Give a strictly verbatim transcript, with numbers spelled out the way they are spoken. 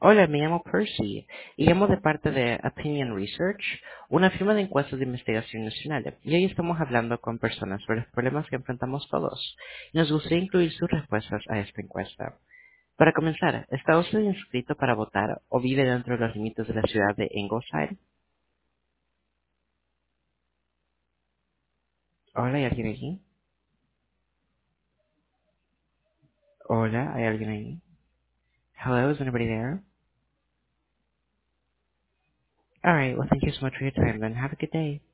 Hola, me llamo Percy y llamo de parte de Opinion Research, una firma de encuestas de investigación nacional. Y hoy estamos hablando con personas sobre los problemas que enfrentamos todos. Y nos gustaría incluir sus respuestas a esta encuesta. Para comenzar, ¿está usted inscrito para votar o vive dentro de los límites de la ciudad de Ingleside? Hola, ¿hay alguien aquí? Hola, ¿hay alguien ahí? Hello, is anybody there? All right, well, thank you so much for your time, then. Have a good day.